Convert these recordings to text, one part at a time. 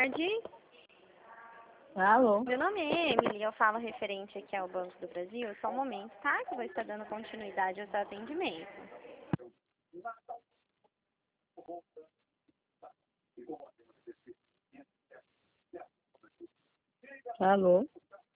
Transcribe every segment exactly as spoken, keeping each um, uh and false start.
tarde. Alô? Meu nome é Emily, eu falo referente aqui ao Banco do Brasil. Só um momento, tá? Que eu vou estar dando continuidade ao seu atendimento. Alô?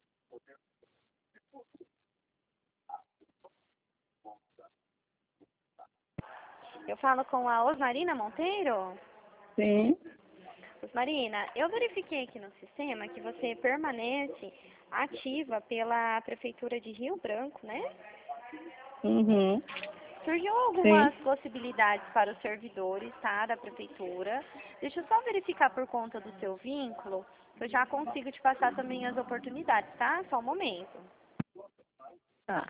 Eu falo com a Osmarina Monteiro. Sim. Osmarina, eu verifiquei aqui no sistema que você permanece ativa pela Prefeitura de Rio Branco, né? Uhum. Surgiu Sim. algumas possibilidades para os servidores, tá, da prefeitura. Deixa eu só verificar por conta do seu vínculo, que eu já consigo te passar também as oportunidades, tá? Só um momento. Tá.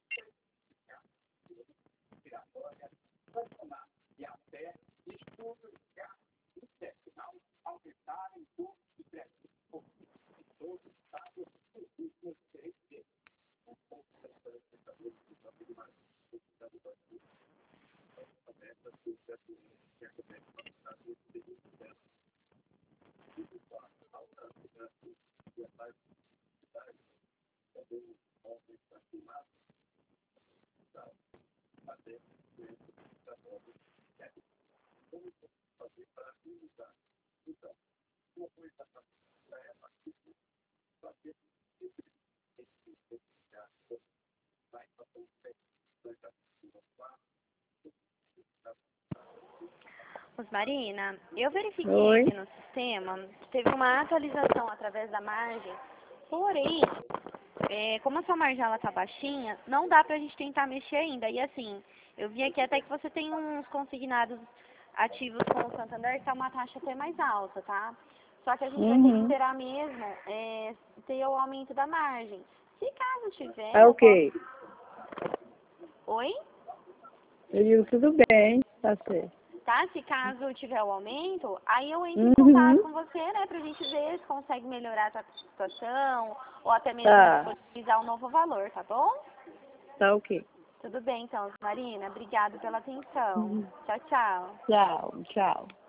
Osmarina, eu verifiquei Oi? aqui no sistema que teve uma atualização através da margem, porém, é, como a sua margem ela tá baixinha, não dá pra gente tentar mexer ainda. E assim, eu vi aqui até que você tem uns consignados ativos com o Santander que tá uma taxa até mais alta, tá? Só que a gente vai ter que Uhum. esperar mesmo é, ter o aumento da margem. Se caso tiver, É eu o posso... quê? Oi? Eu digo tudo bem, tá certo. Tá? Se caso tiver o aumento, aí eu entro em contato Uhum. com você, né, pra gente ver se consegue melhorar a sua situação, ou até mesmo Tá. disponibilizar um novo valor, tá bom? Tá ok. Tudo bem, então, Marina. Obrigada pela atenção. Uhum. Tchau, tchau. Tchau, tchau.